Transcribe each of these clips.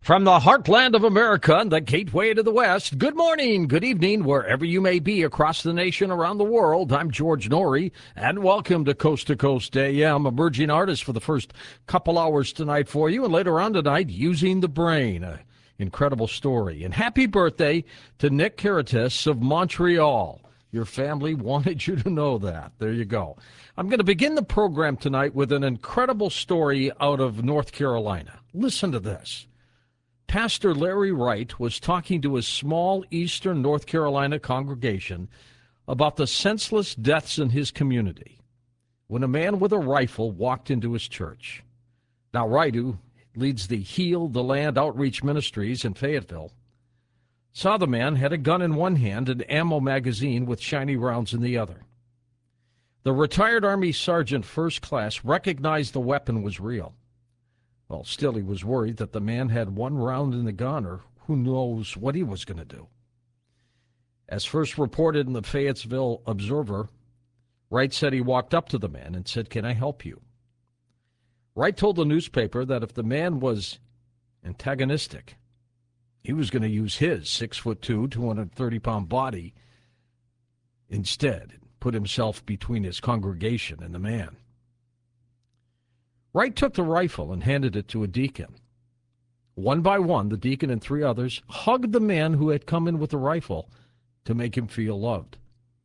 From the heartland of America and the gateway to the West, good morning, good evening, wherever you may be across the nation, around the world. I'm George Noory, and welcome to Coast AM, emerging artists for the first couple hours tonight for you, and later on tonight, Using the Brain, an incredible story. And happy birthday to Nick Caritas of Montreal. Your family wanted you to know that. There you go. I'm going to begin the program tonight with an incredible story out of North Carolina. Listen to this. Pastor Larry Wright was talking to his small eastern North Carolina congregation about the senseless deaths in his community when a man with a rifle walked into his church. Now, Wright, who leads the Heal the Land Outreach Ministries in Fayetteville, saw the man had a gun in one hand and ammo magazine with shiny rounds in the other. The retired Army Sergeant First Class recognized the weapon was real. Well, still, he was worried that the man had one round in the gun, or who knows what he was going to do. As first reported in the Fayetteville Observer, Wright said he walked up to the man and said, "Can I help you?" Wright told the newspaper that if the man was antagonistic, he was going to use his 6'2", 230-pound body instead, put himself between his congregation and the man. Wright took the rifle and handed it to a deacon. One by one, the deacon and three others hugged the man who had come in with the rifle to make him feel loved.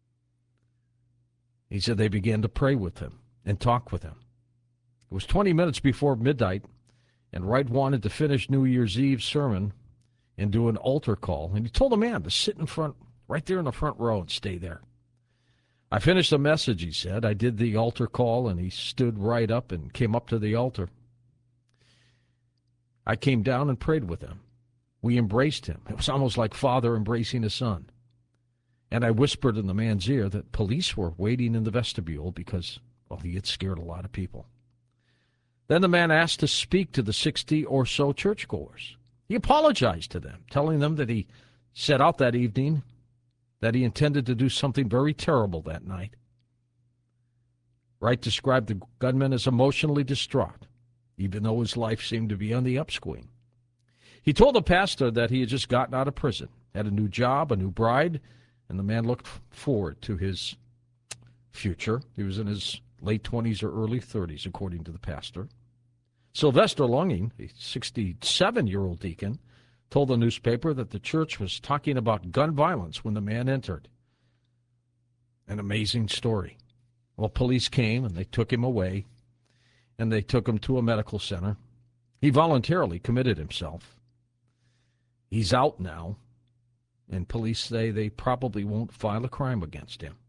He said they began to pray with him and talk with him. It was 20 minutes before midnight, and Wright wanted to finish New Year's Eve sermon and do an altar call, and he told the man to sit in front, right there in the front row, and stay there. I finished the message, he said. I did the altar call, and he stood right up and came up to the altar. I came down and prayed with him. We embraced him. It was almost like father embracing a son. And I whispered in the man's ear that police were waiting in the vestibule because, well, he had scared a lot of people. Then the man asked to speak to the 60 or so churchgoers. He apologized to them, telling them that he set out that evening, that he intended to do something very terrible that night. Wright described the gunman as emotionally distraught, even though his life seemed to be on the upswing. He told the pastor that he had just gotten out of prison, had a new job, a new bride, and the man looked forward to his future. He was in his late 20s or early 30s, according to the pastor. Sylvester Lunging, a 67-year-old deacon, told the newspaper that the church was talking about gun violence when the man entered. An amazing story. Well, police came, and they took him away, and they took him to a medical center. He voluntarily committed himself. He's out now, and police say they probably won't file a crime against him.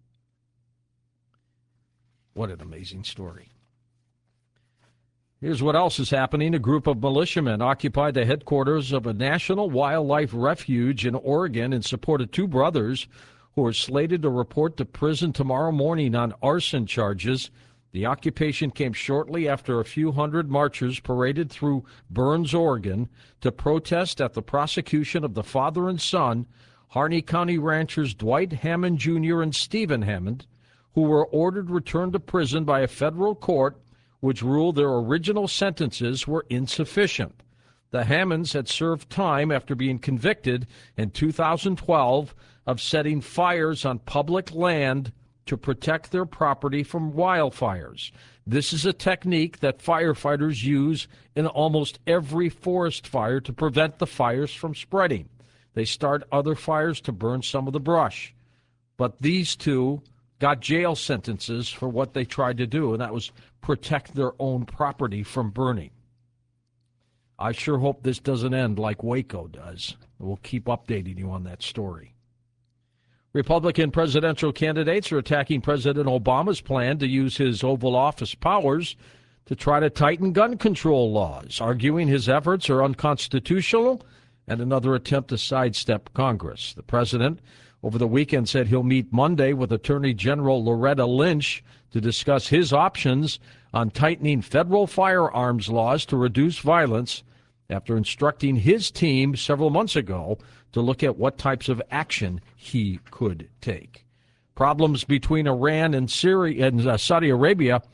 What an amazing story. Here's what else is happening. A group of militiamen occupied the headquarters of a national wildlife refuge in Oregon in support of two brothers who are slated to report to prison tomorrow morning on arson charges. The occupation came shortly after a few hundred marchers paraded through Burns, Oregon, to protest at the prosecution of the father and son, Harney County ranchers Dwight Hammond Jr. and Stephen Hammond, who were ordered returned to prison by a federal court which ruled their original sentences were insufficient. The Hammonds had served time after being convicted in 2012 of setting fires on public land to protect their property from wildfires. This is a technique that firefighters use in almost every forest fire to prevent the fires from spreading. They start other fires to burn some of the brush. But these two got jail sentences for what they tried to do, and that was protect their own property from burning. I sure hope this doesn't end like Waco does. We'll keep updating you on that story. Republican presidential candidates are attacking President Obama's plan to use his Oval Office powers to try to tighten gun control laws, arguing his efforts are unconstitutional and another attempt to sidestep Congress. The president over the weekend said he'll meet Monday with Attorney General Loretta Lynch to discuss his options on tightening federal firearms laws to reduce violence after instructing his team several months ago to look at what types of action he could take. Problems between Iran and Syria and Saudi Arabia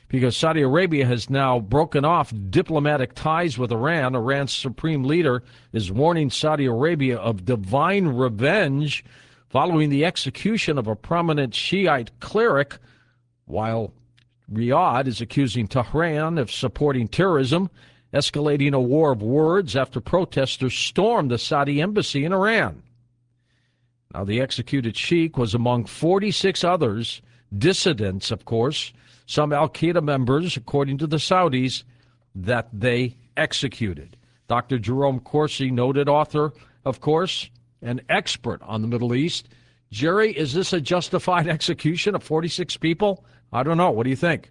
because Saudi Arabia has now broken off diplomatic ties with Iran. Iran's supreme leader is warning Saudi Arabia of divine revenge following the execution of a prominent Shiite cleric, while Riyadh is accusing Tehran of supporting terrorism, escalating a war of words after protesters stormed the Saudi embassy in Iran. Now, the executed sheikh was among 46 others, dissidents, of course, some al-Qaeda members, according to the Saudis, that they executed. Dr. Jerome Corsi, noted author, of course, an expert on the Middle East. Jerry, is this a justified execution of 46 people? I don't know. What do you think?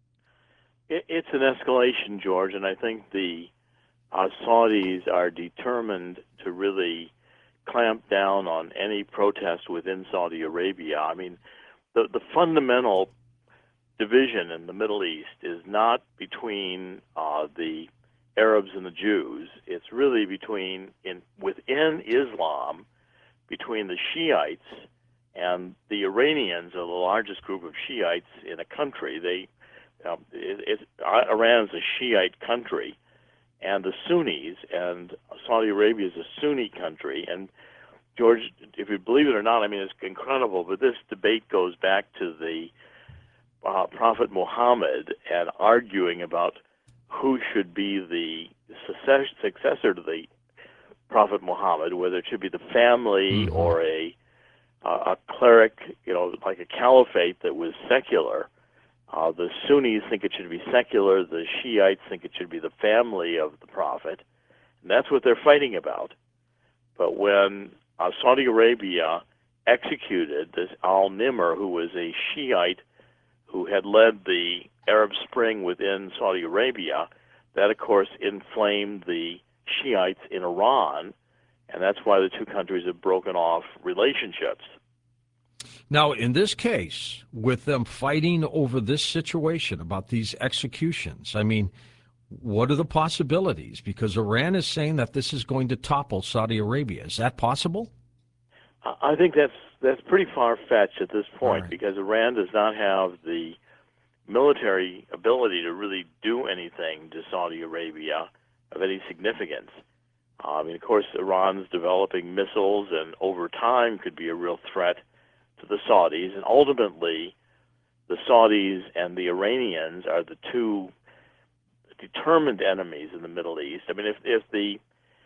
It's an escalation, George, and I think the Saudis are determined to really clamp down on any protest within Saudi Arabia. I mean, the fundamental division in the Middle East is not between the Arabs and the Jews. It's really within Islam, between the Shiites and the Iranians are the largest group of Shiites in a country. Iran is a Shiite country, and the Sunnis, and Saudi Arabia is a Sunni country. And George, if you believe it or not, I mean, it's incredible, but this debate goes back to the Prophet Muhammad and arguing about who should be the successor to the Prophet Muhammad, whether it should be the family or a cleric, like a caliphate that was secular. The Sunnis think it should be secular. The Shiites think it should be the family of the Prophet. And that's what they're fighting about. But when Saudi Arabia executed this al-Nimr, who was a Shiite who had led the Arab Spring within Saudi Arabia, that, of course, inflamed the Shiites in Iran, and that's why the two countries have broken off relationships. Now, in this case, with them fighting over this situation about these executions, I mean, what are the possibilities? Because Iran is saying that this is going to topple Saudi Arabia. Is that possible? I think that's pretty far-fetched at this point, because Iran does not have the military ability to really do anything to Saudi Arabia of any significance. I mean, of course, Iran's developing missiles, and over time could be a real threat to the Saudis. And ultimately, the Saudis and the Iranians are the two determined enemies in the Middle East. I mean, if the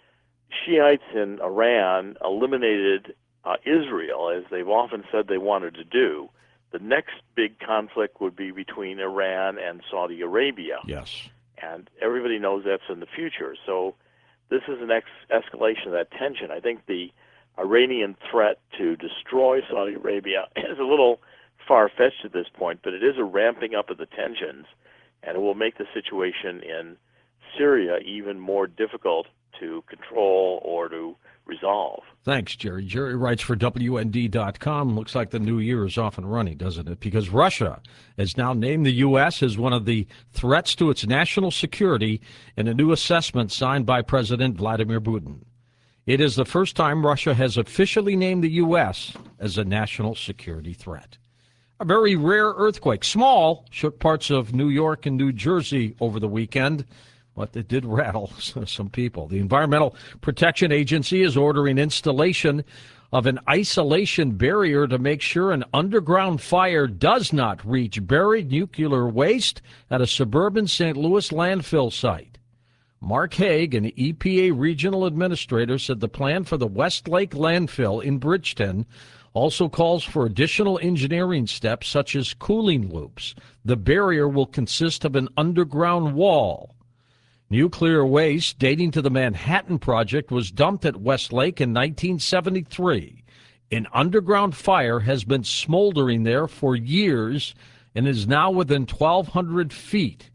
Shiites in Iran eliminated Israel, as they've often said they wanted to do, the next big conflict would be between Iran and Saudi Arabia. Yes. And everybody knows that's in the future. So this is an escalation of that tension. I think the Iranian threat to destroy Saudi Arabia is a little far-fetched at this point, but it is a ramping up of the tensions, and it will make the situation in Syria even more difficult to control or to resolve. Thanks, Jerry. Jerry writes for WND.com. Looks like the new year is off and running, doesn't it? Because Russia has now named the U.S. as one of the threats to its national security in a new assessment signed by President Vladimir Putin. It is the first time Russia has officially named the U.S. as a national security threat. A very rare earthquake, small, shook parts of New York and New Jersey over the weekend, but it did rattle some people. The Environmental Protection Agency is ordering installation of an isolation barrier to make sure an underground fire does not reach buried nuclear waste at a suburban St. Louis landfill site. Mark Haig, an EPA regional administrator, said the plan for the Westlake landfill in Bridgeton also calls for additional engineering steps such as cooling loops. The barrier will consist of an underground wall. Nuclear waste dating to the Manhattan Project was dumped at Westlake in 1973. An underground fire has been smoldering there for years and is now within 1,200 feet.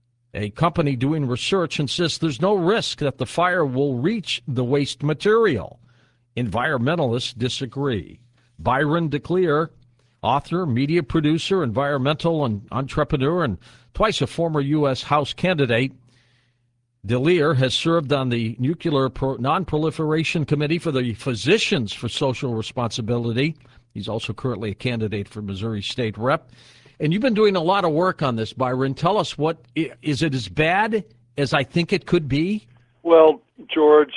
A company doing research insists there's no risk that the fire will reach the waste material. Environmentalists disagree. Byron DeClear, author, media producer, environmental and entrepreneur, and twice a former U.S. House candidate, DeLear has served on the Nuclear Non-Proliferation Committee for the Physicians for Social Responsibility. He's also currently a candidate for Missouri State Rep. And you've been doing a lot of work on this, Byron. Tell us, is it as bad as I think it could be? Well, George,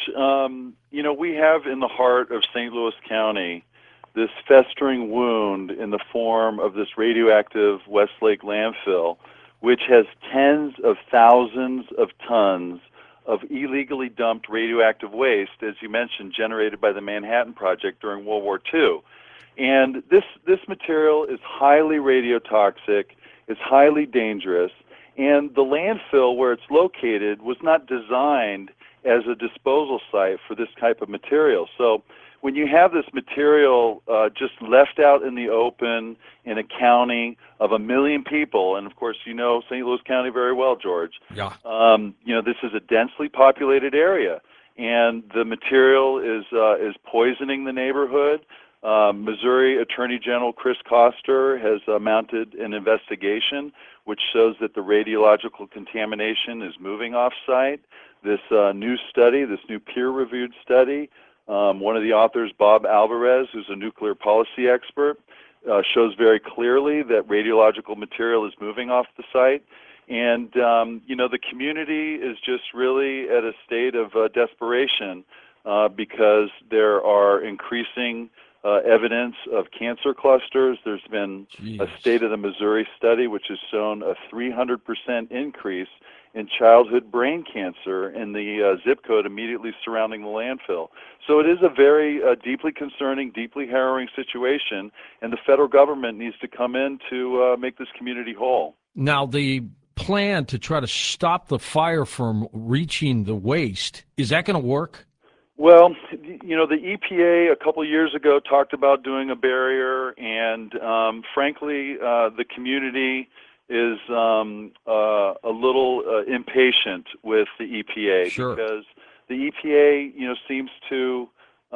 we have in the heart of St. Louis County this festering wound in the form of this radioactive Westlake landfill, which has tens of thousands of tons of illegally dumped radioactive waste, as you mentioned, generated by the Manhattan Project during World War II. And this material is highly radiotoxic, it's highly dangerous, and the landfill where it's located was not designed as a disposal site for this type of material. So when you have this material just left out in the open in a county of 1 million people, and of course you know St. Louis County very well, George. Yeah. This is a densely populated area, and the material is poisoning the neighborhood. Missouri Attorney General Chris Koster has mounted an investigation which shows that the radiological contamination is moving off-site. This new study, this new peer-reviewed study, one of the authors, Bob Alvarez, who's a nuclear policy expert, shows very clearly that radiological material is moving off the site. And, the community is just really at a state of desperation because there are increasing evidence of cancer clusters. There's been a State of the Missouri study which has shown a 300% increase in childhood brain cancer in the zip code immediately surrounding the landfill. So it is a very deeply concerning, deeply harrowing situation, and the federal government needs to come in to make this community whole. Now, the plan to try to stop the fire from reaching the waste, is that going to work? Well, the EPA a couple of years ago talked about doing a barrier, and frankly, the community is a little impatient with the EPA. Sure. Because the EPA, seems to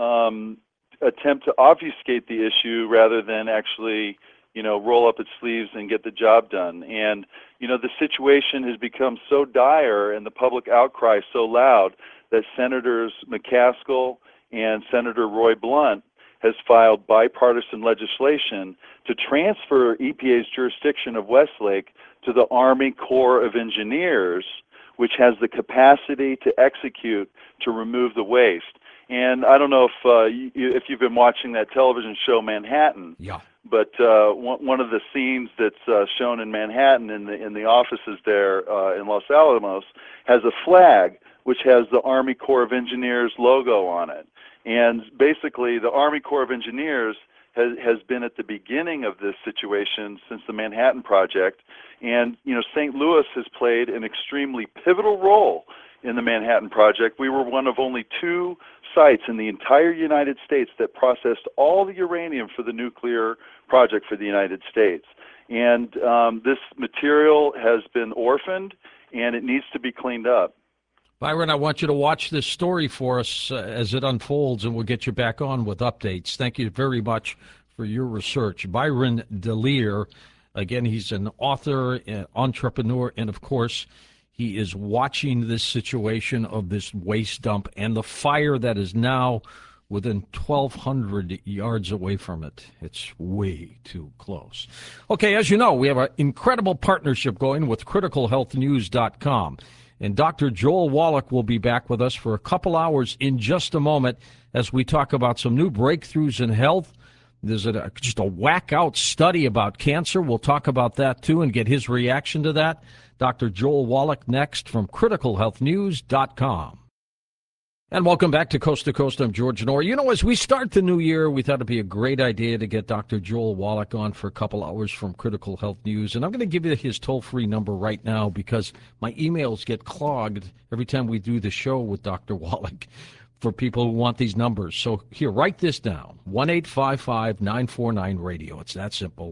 attempt to obfuscate the issue rather than actually, roll up its sleeves and get the job done. And, the situation has become so dire and the public outcry so loud that Senators McCaskill and Senator Roy Blunt has filed bipartisan legislation to transfer EPA's jurisdiction of Westlake to the Army Corps of Engineers, which has the capacity to execute to remove the waste. And I don't know if you've been watching that television show Manhattan. Yeah. But one of the scenes that's shown in Manhattan in the offices there in Los Alamos has a flag which has the Army Corps of Engineers logo on it. And basically, the Army Corps of Engineers has been at the beginning of this situation since the Manhattan Project. And, St. Louis has played an extremely pivotal role in the Manhattan Project. We were one of only 2 sites in the entire United States that processed all the uranium for the nuclear project for the United States. And this material has been orphaned, and it needs to be cleaned up. Byron, I want you to watch this story for us as it unfolds, and we'll get you back on with updates. Thank you very much for your research. Byron DeLier, again, he's an author, an entrepreneur, and, of course, he is watching this situation of this waste dump and the fire that is now within 1,200 yards away from it. It's way too close. Okay, as you know, we have an incredible partnership going with CriticalHealthNews.com. And Dr. Joel Wallach will be back with us for a couple hours in just a moment as we talk about some new breakthroughs in health. There's just a whack-out study about cancer. We'll talk about that, too, and get his reaction to that. Dr. Joel Wallach next from CriticalHealthNews.com. And welcome back to Coast. I'm George Noory. As we start the new year, we thought it'd be a great idea to get Dr. Joel Wallach on for a couple hours from Critical Health News. And I'm going to give you his toll-free number right now because my emails get clogged every time we do the show with Dr. Wallach for people who want these numbers. So here, write this down, 1-855-949-RADIO. It's that simple,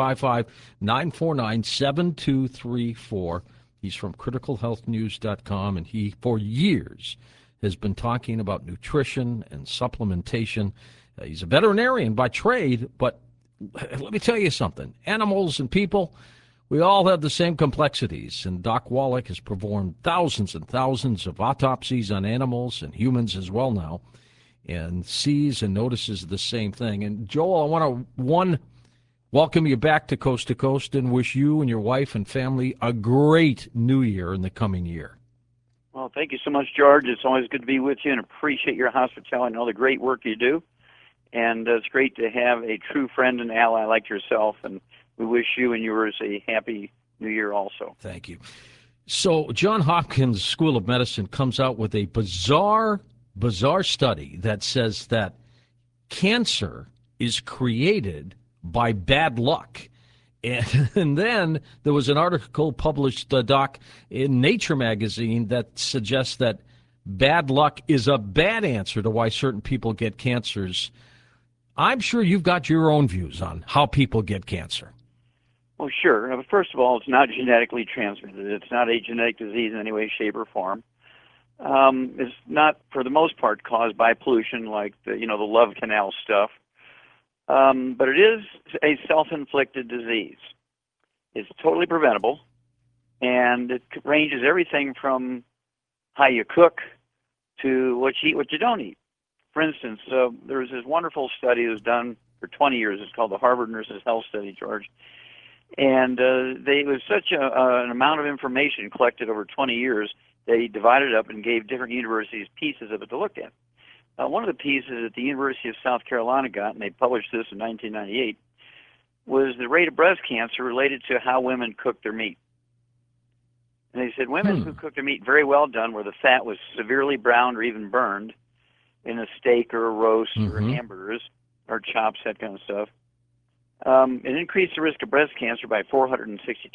1-855-949-7234. He's from CriticalHealthNews.com, and he, for years, has been talking about nutrition and supplementation. He's a veterinarian by trade, but let me tell you something. Animals and people, we all have the same complexities, and Doc Wallach has performed thousands and thousands of autopsies on animals and humans as well now, and sees and notices the same thing. And Joel, I want to, welcome you back to Coast, and wish you and your wife and family a great new year in the coming year. Well, thank you so much, George. It's always good to be with you and appreciate your hospitality and all the great work you do. And it's great to have a true friend and ally like yourself. And we wish you and yours a happy new year also. Thank you. So Johns Hopkins School of Medicine comes out with a bizarre study that says that cancer is created by bad luck. And then there was an article published, Doc, in Nature magazine that suggests that bad luck is a bad answer to why certain people get cancers. I'm sure you've got your own views on how people get cancer. Well, sure. First of all, it's not genetically transmitted. It's not a genetic disease in any way, shape, or form. It's not, for the most part, caused by pollution like the Love Canal stuff. But it is a self-inflicted disease. It's totally preventable, and it ranges everything from how you cook to what you eat, what you don't eat. For instance, there was this wonderful study that was done for 20 years. It's called the Harvard Nurses Health Study, George. And it was such an amount of information collected over 20 years, they divided it up and gave different universities pieces of it to look at. One of the pieces that the University of South Carolina got, and they published this in 1998, was the rate of breast cancer related to how women cooked their meat. And they said women who cooked their meat very well done, where the fat was severely browned or even burned in a steak or a roast or hamburgers or chops, that kind of stuff, it increased the risk of breast cancer by 462%.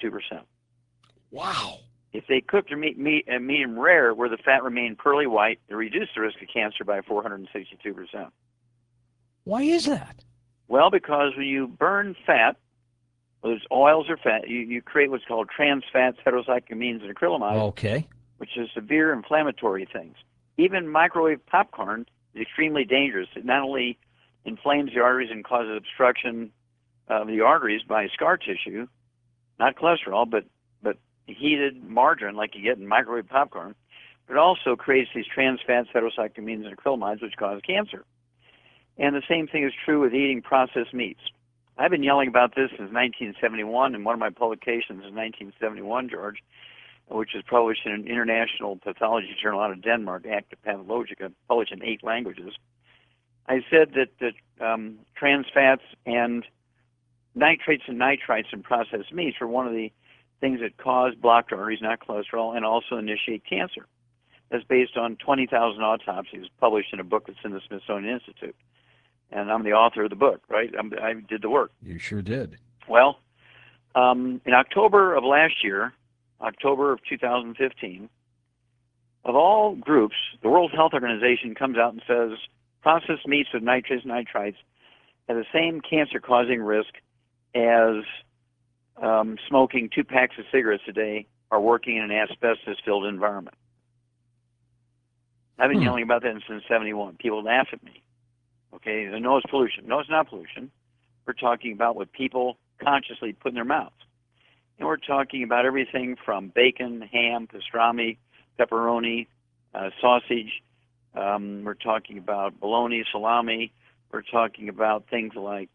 Wow. If they cooked their meat medium rare, where the fat remained pearly white, it reduced the risk of cancer by 462%. Why is that? Well, because when you burn fat, whether it's oils or fat, you create what's called trans fats, heterocyclamines, and acrylamide, which is severe inflammatory things. Even microwave popcorn is extremely dangerous. It not only inflames the arteries and causes obstruction of the arteries by scar tissue, not cholesterol, but heated margarine like you get in microwave popcorn, but it also creates these trans fats, heterocyclamines, and acrylamides, which cause cancer. And the same thing is true with eating processed meats. I've been yelling about this since 1971, and one of my publications in 1971, George, which was published in an international pathology journal out of Denmark, Acta Pathologica, published in 8 languages. I said that trans fats and nitrates and nitrites in processed meats are one of the things that cause blocked arteries, not cholesterol, and also initiate cancer. That's based on 20,000 autopsies published in a book that's in the Smithsonian Institute. And I'm the author of the book, right? I did the work. You sure did. Well, in October of last year, October of 2015, of all groups, the World Health Organization comes out and says processed meats with nitrates and nitrites have the same cancer-causing risk as smoking 2 packs of cigarettes a day or working in an asbestos-filled environment. I've been yelling about that since 1971. People laugh at me. Okay, they know it's pollution. No, it's not pollution. We're talking about what people consciously put in their mouths. And we're talking about everything from bacon, ham, pastrami, pepperoni, sausage. We're talking about bologna, salami. We're talking about things like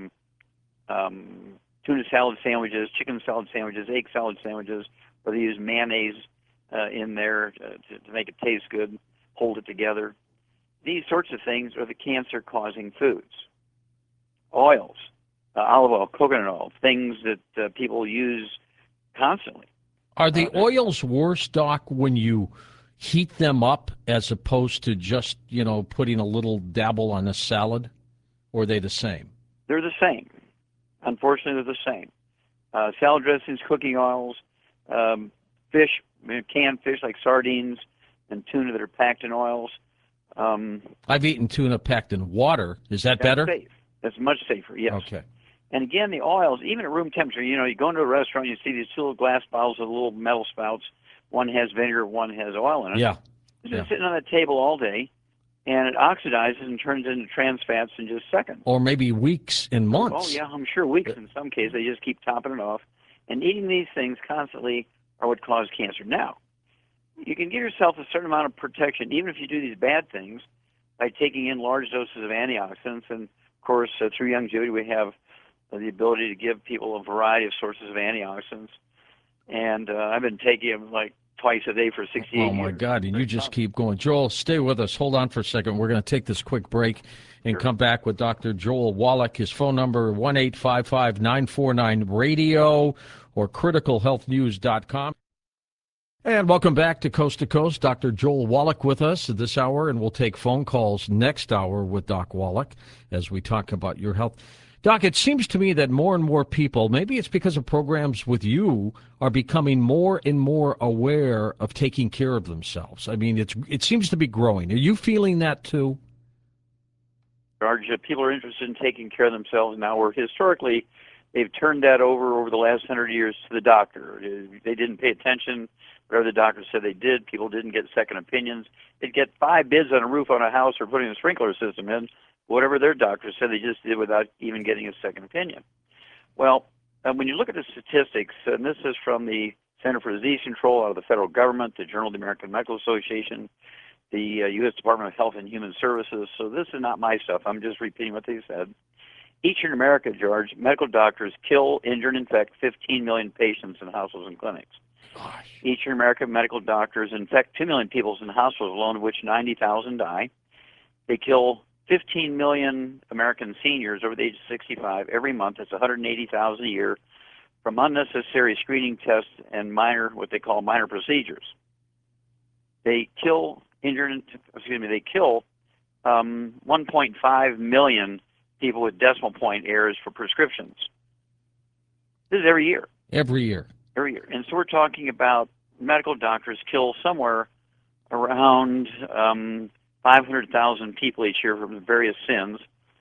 tuna salad sandwiches, chicken salad sandwiches, egg salad sandwiches, where they use mayonnaise in there to make it taste good, hold it together. These sorts of things are the cancer-causing foods. Oils, olive oil, coconut oil, things that people use constantly. Are the oils worse, Doc, when you heat them up as opposed to just, putting a little dabble on a salad? Or are they the same? They're the same. Unfortunately, they're the same. Salad dressings, cooking oils, fish, canned fish like sardines and tuna that are packed in oils. I've eaten tuna packed in water. Is that better? Safe. That's much safer, yes. Okay. And again, the oils, even at room temperature, you go into a restaurant, you see these 2 little glass bottles with little metal spouts. One has vinegar, one has oil in it. Yeah. It's been sitting on the table all day, and it oxidizes and turns into trans fats in just seconds. Or maybe weeks and months. Oh, yeah, I'm sure weeks in some cases. They just keep topping it off. And eating these things constantly are what cause cancer. Now, you can give yourself a certain amount of protection, even if you do these bad things, by taking in large doses of antioxidants. And, of course, through Young Judy, we have the ability to give people a variety of sources of antioxidants. And I've been taking them like twice a day for 68 years. Oh, my God, and you just keep going. Joel, stay with us. Hold on for a second. We're going to take this quick break and come back with Dr. Joel Wallach. His phone number, 1-855-949-RADIO or criticalhealthnews.com. And welcome back to Coast. Dr. Joel Wallach with us this hour, and we'll take phone calls next hour with Doc Wallach as we talk about your health. Doc, it seems to me that more and more people, maybe it's because of programs with you, are becoming more and more aware of taking care of themselves. I mean, it seems to be growing. Are you feeling that too? George, people are interested in taking care of themselves now, where historically they've turned that over the last 100 years to the doctor. They didn't pay attention. Whatever the doctor said they did, people didn't get second opinions. They'd get 5 bids on a roof on a house or putting a sprinkler system in. Whatever their doctor said, they just did without even getting a second opinion. Well, when you look at the statistics, and this is from the Center for Disease Control out of the federal government, the Journal of the American Medical Association, the U.S. Department of Health and Human Services, so this is not my stuff. I'm just repeating what they said. Each year in America, George, medical doctors kill, injure, and infect 15 million patients in hospitals and clinics. Gosh. Each year, American medical doctors infect 2 million people in hospitals alone, of which 90,000 die. They kill 15 million American seniors over the age of 65 every month. That's 180,000 a year from unnecessary screening tests and what they call minor procedures. They kill 1.5 million people with decimal point errors for prescriptions. This is every year. Every year. Every year. And so we're talking about medical doctors kill somewhere around 500,000 people each year from various sins,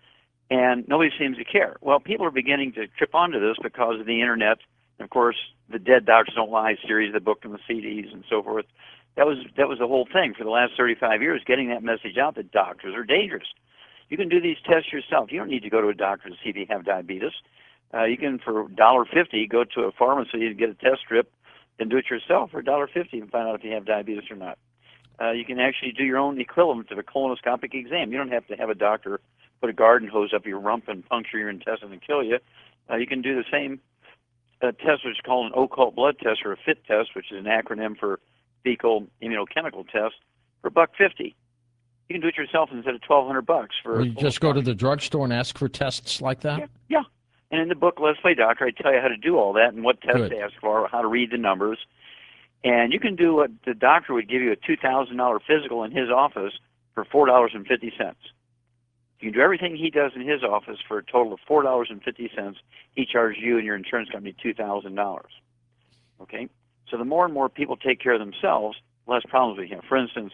and nobody seems to care. Well, people are beginning to trip onto this because of the internet. And of course, the Dead Doctors Don't Lie series, the book and the CDs and so forth. That was the whole thing for the last 35 years, getting that message out that doctors are dangerous. You can do these tests yourself. You don't need to go to a doctor to see if you have diabetes. You can, for $1.50, go to a pharmacy and get a test strip and do it yourself for $1.50 and find out if you have diabetes or not. You can actually do your own equivalent of a colonoscopic exam. You don't have to have a doctor put a garden hose up your rump and puncture your intestine and kill you. You can do the same test, which is called an occult blood test or a FIT test, which is an acronym for fecal immunochemical test, for $1.50. You can do it yourself instead of $1,200 for. Or you just go to the drugstore and ask for tests like that? Yeah. And in the book, Let's Play Doctor, I tell you how to do all that and what tests to ask for, how to read the numbers. And you can do what the doctor would give you, a $2,000 physical in his office for $4.50. You can do everything he does in his office for a total of $4.50. He charges you and your insurance company $2,000. Okay? So the more and more people take care of themselves, the less problems we have. For instance,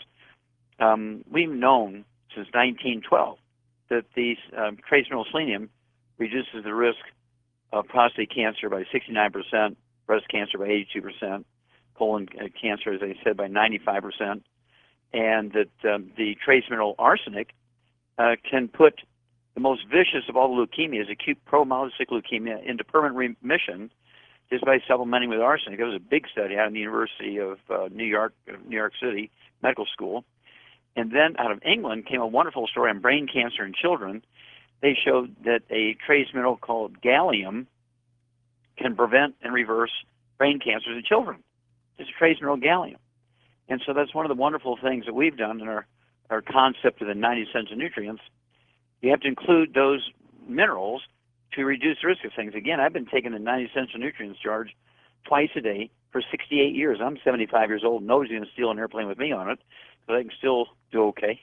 we've known since 1912 that the trace mineral selenium reduces the risk of prostate cancer by 69%, breast cancer by 82%, colon cancer, as I said, by 95%, and that the trace mineral arsenic can put the most vicious of all the leukemias, acute promyelocytic leukemia, into permanent remission just by supplementing with arsenic. There was a big study out of the University of New York City Medical School. And then out of England came a wonderful story on brain cancer in children. They showed that a trace mineral called gallium can prevent and reverse brain cancers in children. It's a trace mineral, gallium. And so that's one of the wonderful things that we've done in our concept of the 90 essential nutrients. You have to include those minerals to reduce the risk of things. Again, I've been taking the 90 essential nutrients, George, twice a day for 68 years. I'm 75 years old. Nobody's going to steal an airplane with me on it, but I can still do okay.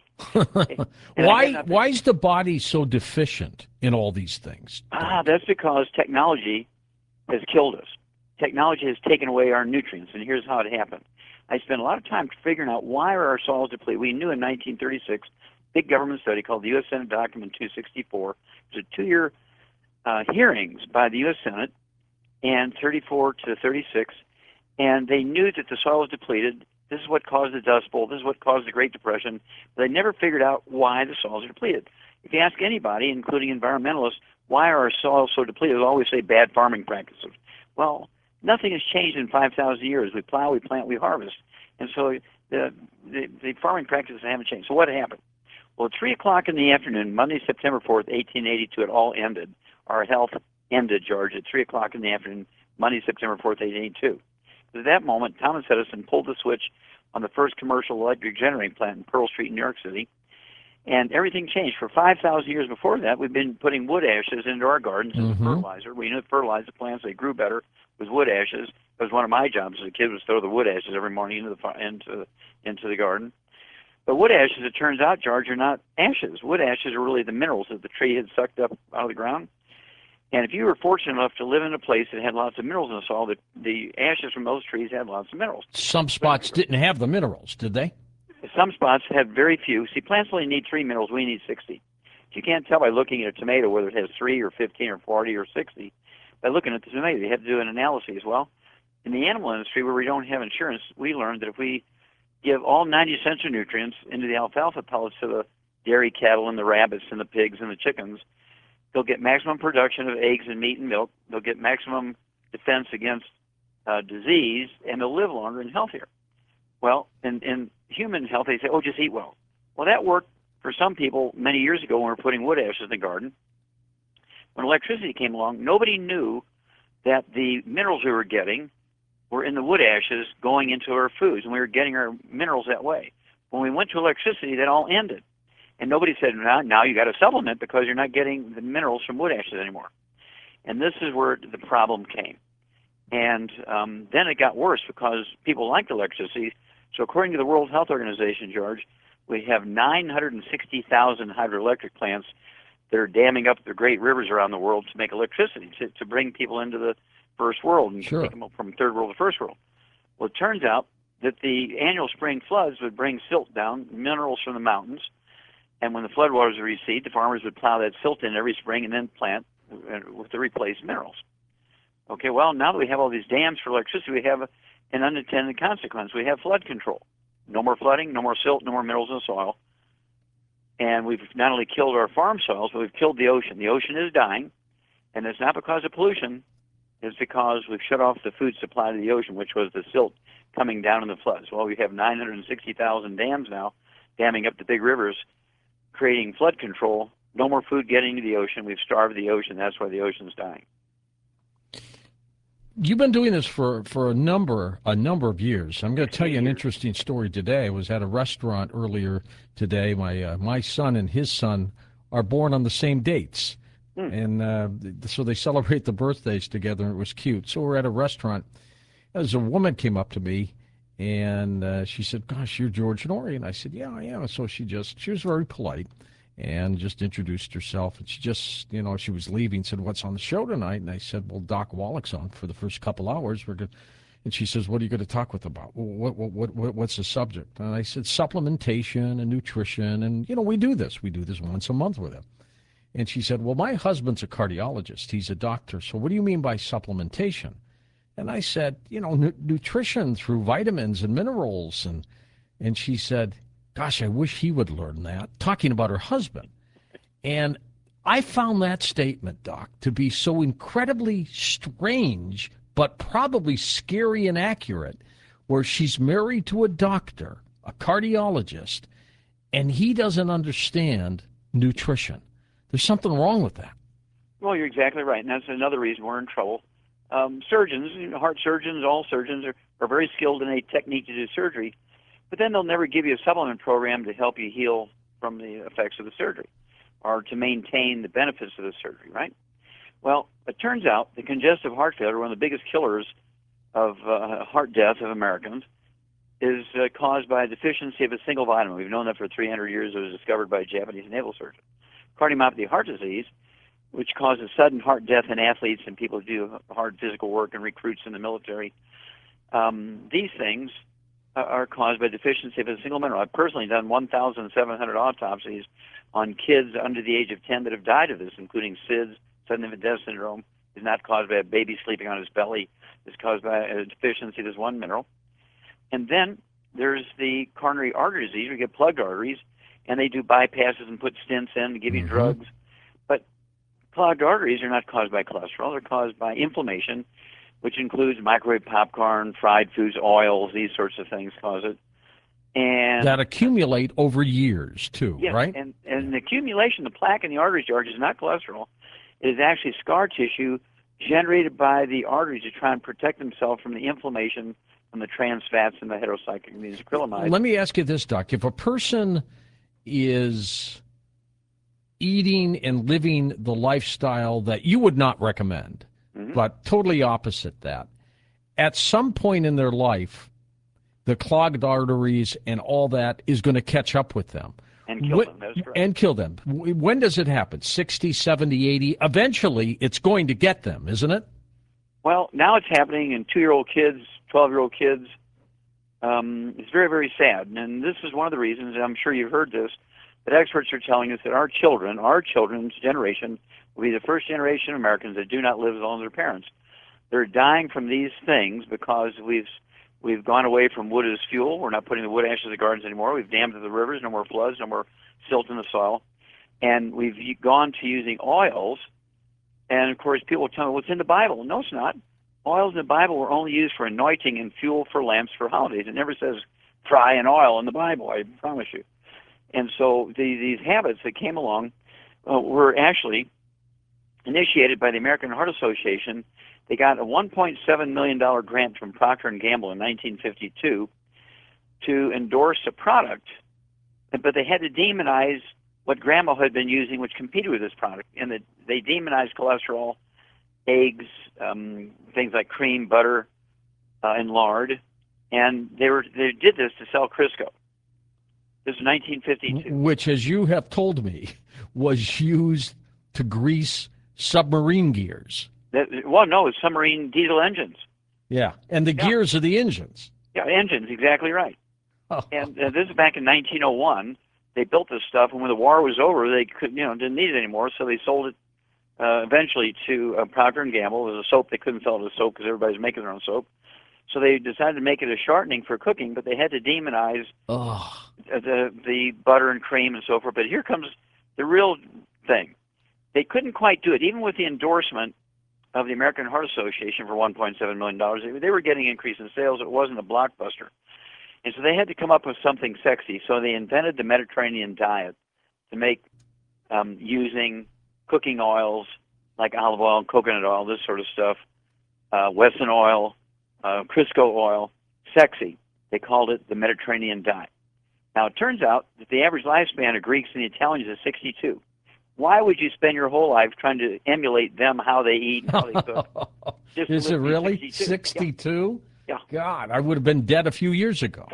Why is the body so deficient in all these things? That's because technology has killed us. Technology has taken away our nutrients, and here's how it happened. I spent a lot of time figuring out why are our soils depleted. We knew in 1936, big government study called the U.S. Senate Document 264. It was a 2-year hearings by the U.S. Senate, and 34 to 36, and they knew that the soil was depleted. This is what caused the Dust Bowl. This is what caused the Great Depression. But they never figured out why the soils are depleted. If you ask anybody, including environmentalists, why are our soils so depleted, they'll always say bad farming practices. Well, nothing has changed in 5,000 years. We plow, we plant, we harvest. And so the farming practices haven't changed. So what happened? Well, at 3 o'clock in the afternoon, Monday, September 4th, 1882, it all ended. Our health ended, George, at 3 o'clock in the afternoon, Monday, September 4th, 1882. At that moment, Thomas Edison pulled the switch on the first commercial electric generating plant in Pearl Street, New York City, and everything changed. For 5,000 years before that, we've been putting wood ashes into our gardens as fertilizer. We knew to fertilize the plants; they grew better with wood ashes. That was one of my jobs as a kid, was throw the wood ashes every morning into the garden. But wood ashes, it turns out, George, are not ashes. Wood ashes are really the minerals that the tree had sucked up out of the ground. And if you were fortunate enough to live in a place that had lots of minerals in the soil, the ashes from those trees had lots of minerals. Some spots didn't have the minerals, did they? Some spots had very few. See, plants only need 3 minerals. We need 60. You can't tell by looking at a tomato whether it has 3 or 15 or 40 or 60 by looking at the tomato. You have to do an analysis. Well, in the animal industry where we don't have insurance, we learned that if we give all 90 essential nutrients into the alfalfa pellets to the dairy cattle and the rabbits and the pigs and the chickens, they'll get maximum production of eggs and meat and milk. They'll get maximum defense against disease, and they'll live longer and healthier. Well, in human health, they say, oh, just eat well. Well, that worked for some people many years ago when we were putting wood ashes in the garden. When electricity came along, nobody knew that the minerals we were getting were in the wood ashes going into our foods, and we were getting our minerals that way. When we went to electricity, that all ended. And nobody said, now you got to supplement because you're not getting the minerals from wood ashes anymore. And this is where the problem came. And then it got worse because people liked electricity. So according to the World Health Organization, George, we have 960,000 hydroelectric plants that are damming up the great rivers around the world to make electricity, to bring people into the first world and take them from third world to first world. Well, it turns out that the annual spring floods would bring silt down, minerals from the mountains, and when the floodwaters would recede, the farmers would plow that silt in every spring and then plant with the replaced minerals. Okay, well, now that we have all these dams for electricity, we have an unintended consequence. We have flood control. No more flooding, no more silt, no more minerals in the soil. And we've not only killed our farm soils, but we've killed the ocean. The ocean is dying, and it's not because of pollution. It's because we've shut off the food supply to the ocean, which was the silt coming down in the floods. Well, we have 960,000 dams now damming up the big rivers, creating flood control. No more food getting to the ocean. We've starved the ocean. That's why the ocean's dying. You've been doing this for a number of years. I'm going to tell you an interesting story today. I was at a restaurant earlier today. My son and his son are born on the same dates, and so they celebrate the birthdays together, and it was cute. So we're at a restaurant. As a woman came up to me, and she said, "Gosh, you're George Noory." And I said, "Yeah, I am." So she was very polite and just introduced herself. And she just, she was leaving, said, "What's on the show tonight?" And I said, "Well, Doc Wallach's on for the first couple hours. We're good." And she says, "What are you going to talk with about? What's the subject?" And I said, "Supplementation and nutrition. And, we do this. We do this once a month with him." And she said, "Well, my husband's a cardiologist. He's a doctor. So what do you mean by supplementation?" And I said, nutrition through vitamins and minerals. And she said, "Gosh, I wish he would learn that," talking about her husband. And I found that statement, Doc, to be so incredibly strange, but probably scary and accurate, where she's married to a doctor, a cardiologist, and he doesn't understand nutrition. There's something wrong with that. Well, you're exactly right, and that's another reason we're in trouble. Surgeons, heart surgeons, all surgeons are very skilled in a technique to do surgery, but then they'll never give you a supplement program to help you heal from the effects of the surgery or to maintain the benefits of the surgery, right? Well, it turns out that congestive heart failure, one of the biggest killers of heart death of Americans, is caused by a deficiency of a single vitamin. We've known that for 300 years. It was discovered by a Japanese naval surgeon. Cardiomyopathy heart disease, which causes sudden heart death in athletes and people who do hard physical work and recruits in the military. These things are caused by deficiency of a single mineral. I've personally done 1,700 autopsies on kids under the age of 10 that have died of this, including SIDS, sudden infant death syndrome. Is not caused by a baby sleeping on his belly. It's caused by a deficiency of this one mineral. And then there's the coronary artery disease. We get plugged arteries, and they do bypasses and put stents in to give you drugs. But clogged arteries are not caused by cholesterol. They're caused by inflammation, which includes microwave popcorn, fried foods, oils, these sorts of things cause it. And that accumulate over years, too, yes, right? And the accumulation, the plaque in the arteries, George, is not cholesterol. It is actually scar tissue generated by the arteries to try and protect themselves from the inflammation from the trans fats and the heterocyclamine acrylamide. Let me ask you this, Doc. If a person is eating and living the lifestyle that you would not recommend, but totally opposite that, at some point in their life, the clogged arteries and all that is going to catch up with them. And kill them, that's correct. And kill them. When does it happen? 60, 70, 80? Eventually, it's going to get them, isn't it? Well, now it's happening in 2-year-old kids, 12-year-old kids. It's very, very sad. And this is one of the reasons, and I'm sure you've heard this, that experts are telling us that our children's generation, will be the first generation of Americans that do not live as long as their parents. They're dying from these things because we've gone away from wood as fuel. We're not putting the wood ashes in the gardens anymore. We've dammed the rivers, no more floods, no more silt in the soil. And we've gone to using oils. And, of course, people tell me, well, it's in the Bible. No, it's not. Oils in the Bible were only used for anointing and fuel for lamps for holidays. It never says fry an oil in the Bible, I promise you. And so these habits that came along were actually initiated by the American Heart Association. They got a $1.7 million grant from Procter & Gamble in 1952 to endorse a product, but they had to demonize what Grandma had been using, which competed with this product. And they demonized cholesterol, eggs, things like cream, butter, and lard. And they did this to sell Crisco. This is 1952. Which, as you have told me, was used to grease submarine gears. Well, no, it's submarine diesel engines. Yeah, and the gears are the engines. Yeah, engines, exactly right. Oh. And this is back in 1901. They built this stuff, and when the war was over, they didn't need it anymore, so they sold it eventually to Procter & Gamble. It was a soap. They couldn't sell it as soap because everybody's making their own soap. So they decided to make it a shortening for cooking, but they had to demonize the butter and cream and so forth. But here comes the real thing. They couldn't quite do it. Even with the endorsement of the American Heart Association for $1.7 million, they were getting an increase in sales. It wasn't a blockbuster. And so they had to come up with something sexy. So they invented the Mediterranean diet to make using cooking oils like olive oil and coconut oil, this sort of stuff, Wesson oil, Crisco oil, sexy. They called it the Mediterranean diet. Now, it turns out that the average lifespan of Greeks and the Italians is 62. Why would you spend your whole life trying to emulate them, how they eat, and how they cook? Is it really 62? Yeah. God, I would have been dead a few years ago.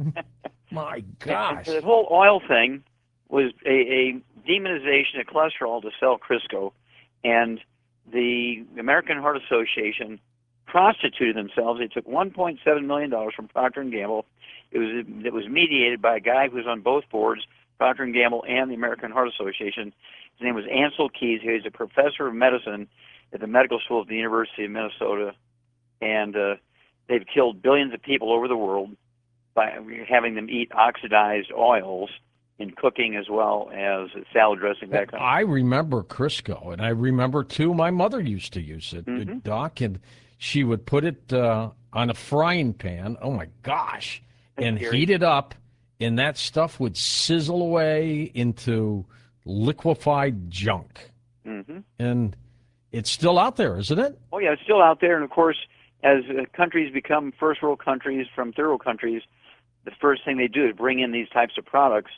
My gosh. And so the whole oil thing was a demonization of cholesterol to sell Crisco, and the American Heart Association prostituted themselves. They took $1.7 million from Procter & Gamble. It was mediated by a guy who was on both boards, Procter & Gamble and the American Heart Association. His name was Ansel Keys. He was a professor of medicine at the medical school at the University of Minnesota, and they've killed billions of people over the world by having them eat oxidized oils in cooking as well as salad dressing, that kind of stuff. I remember Crisco, and I remember, too, my mother used to use it, Doc, and she would put it on a frying pan, oh my gosh, and heat it up, and that stuff would sizzle away into liquefied junk. And it's still out there, isn't it? Oh, yeah, it's still out there. And, of course, as countries become first world countries from third world countries, the first thing they do is bring in these types of products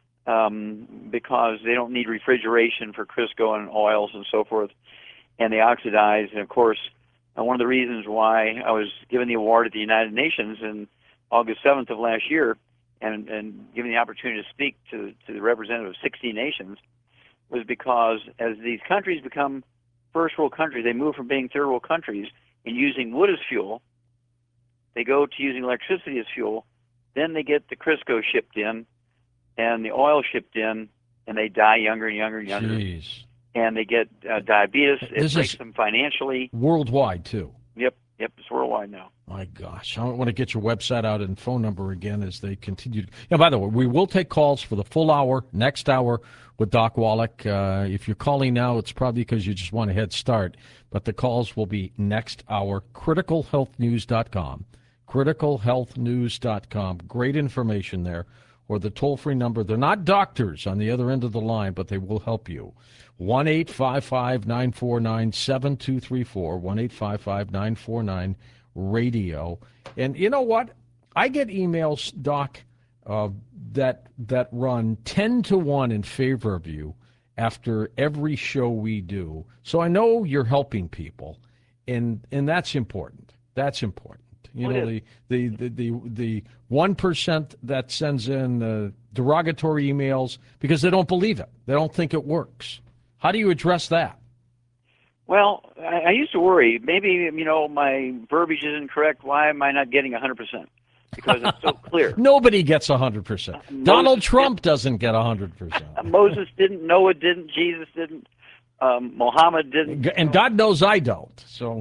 because they don't need refrigeration for Crisco and oils and so forth, and they oxidize. And, of course, one of the reasons why I was given the award at the United Nations in August 7th of last year and given the opportunity to speak to the representative of 60 nations was because as these countries become first world countries, they move from being third world countries and using wood as fuel, they go to using electricity as fuel, then they get the Crisco shipped in and the oil shipped in, and they die younger and younger and younger. Jeez. And they get diabetes. This it breaks them financially. Worldwide, too. Yep, it's worldwide now. My gosh. I want to get your website out and phone number again as they continue. Yeah, by the way, we will take calls for the full hour, next hour, with Doc Wallach. If you're calling now, it's probably because you just want a head start. But the calls will be next hour. CriticalHealthNews.com. CriticalHealthNews.com. Great information there. or the toll-free number. They're not doctors on the other end of the line, but they will help you. 1-855-949-7234, 1-855-949-RADIO. And you know what? I get emails, Doc, that run 10 to 1 in favor of you after every show we do. So I know you're helping people, and that's important. That's important. You know, the 1% that sends in derogatory emails because they don't believe it. They don't think it works. How do you address that? Well, I used to worry. Maybe, my verbiage isn't correct. Why am I not getting 100%? Because it's so clear. Nobody gets 100%. Donald Trump doesn't get 100%. Moses didn't. Noah didn't. Jesus didn't. Muhammad didn't. And God knows I don't. So.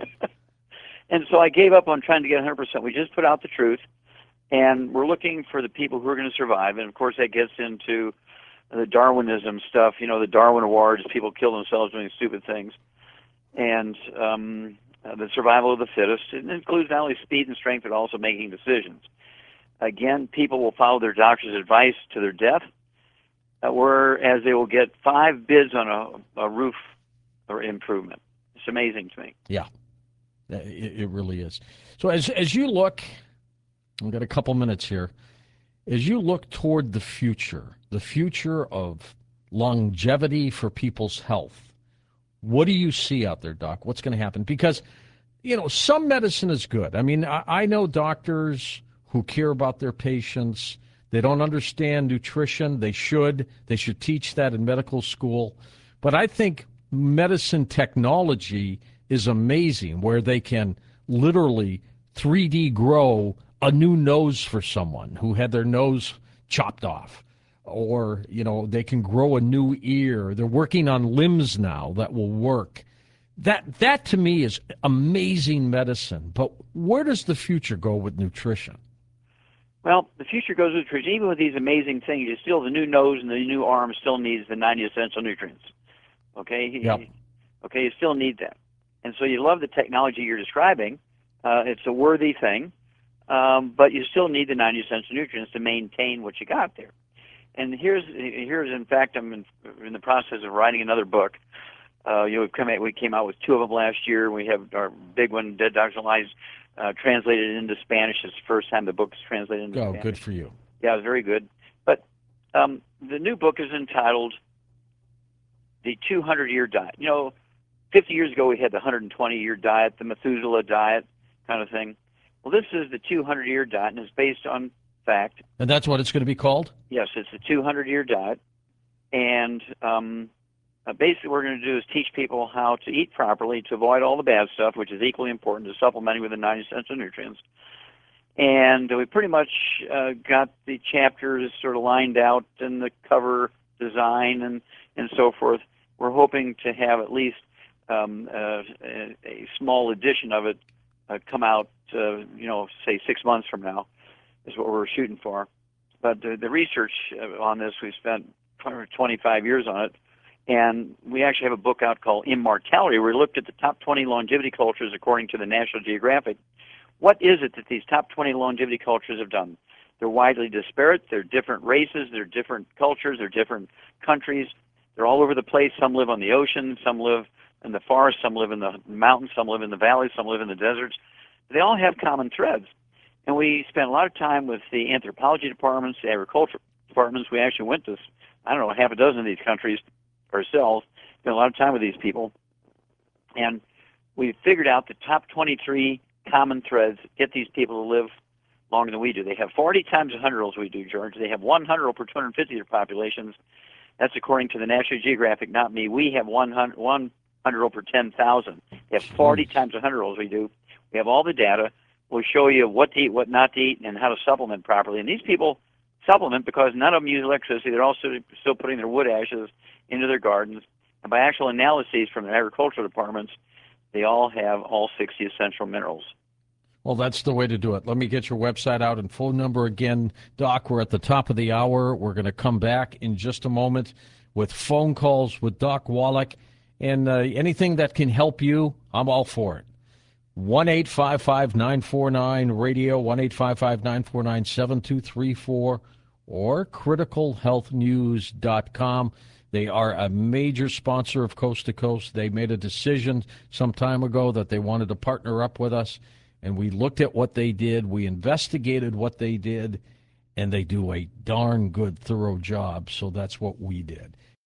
And so I gave up on trying to get 100%. We just put out the truth, and we're looking for the people who are going to survive. And, of course, that gets into the Darwinism stuff, the Darwin Awards, people kill themselves doing stupid things. And the survival of the fittest. It includes not only speed and strength, but also making decisions. Again, people will follow their doctor's advice to their death, whereas they will get 5 bids on a roof or improvement. It's amazing to me. Yeah. It really is. So as you look, we've got a couple minutes here, as you look toward the future of longevity for people's health, what do you see out there, Doc? What's going to happen? Because, some medicine is good. I mean, I know doctors who care about their patients. They don't understand nutrition. They should teach that in medical school. But I think medicine technology is amazing, where they can literally 3D grow a new nose for someone who had their nose chopped off, or they can grow a new ear. They're working on limbs now that will work. That to me is amazing medicine. But where does the future go with nutrition? Well, the future goes with nutrition. Even with these amazing things, the new nose and the new arm still needs the 90 essential nutrients. Okay? Yep. Okay, you still need that. And so you love the technology you're describing. It's a worthy thing, but you still need the 90 essential nutrients to maintain what you got there. And here's in fact, I'm in the process of writing another book. We came out with 2 of them last year. We have our big one, Dead Doctors Lies, translated into Spanish. It's the first time the book's translated into Spanish. Oh, good for you. Yeah, it was very good. But the new book is entitled The 200-Year Diet. 50 years ago, we had the 120-year diet, the Methuselah diet kind of thing. Well, this is the 200-year diet, and it's based on fact. And that's what it's going to be called? Yes, it's the 200-year diet. And basically what we're going to do is teach people how to eat properly to avoid all the bad stuff, which is equally important to supplementing with the 90 essential nutrients. And we pretty much got the chapters sort of lined out and the cover design and so forth. We're hoping to have at least a small edition of it come out, say 6 months from now is what we're shooting for. But the research on this, we spent 25 years on it, and we actually have a book out called Immortality, where we looked at the top 20 longevity cultures according to the National Geographic. What is it that these top 20 longevity cultures have done? They're widely disparate. They're different races. They're different cultures. They're different countries. They're all over the place. Some live on the ocean. Some live in the forest, some live in the mountains, some live in the valleys, some live in the deserts. They all have common threads. And we spent a lot of time with the anthropology departments, the agriculture departments. We actually went to, half a dozen of these countries ourselves, spent a lot of time with these people. And we figured out the top 23 common threads that get these people to live longer than we do. They have 40 times the 100-year-olds we do, George. They have 100-year-old per 250 of their populations. That's according to the National Geographic, not me. We have 100-year-old per 10,000. They have 40 times the 100-year-olds we do. We have all the data. We'll show you what to eat, what not to eat, and how to supplement properly. And these people supplement because none of them use electricity. They're also still putting their wood ashes into their gardens. And by actual analyses from the agricultural departments, they all have all 60 essential minerals. Well, that's the way to do it. Let me get your website out and phone number again. Doc, we're at the top of the hour. We're going to come back in just a moment with phone calls with Doc Wallach. And anything that can help you, I'm all for it. 1-855-949-RADIO, 1-855-949-7234, or criticalhealthnews.com. They are a major sponsor of Coast to Coast. They made a decision some time ago that they wanted to partner up with us, and we looked at what they did. We investigated what they did, and they do a darn good, thorough job, so that's what we did.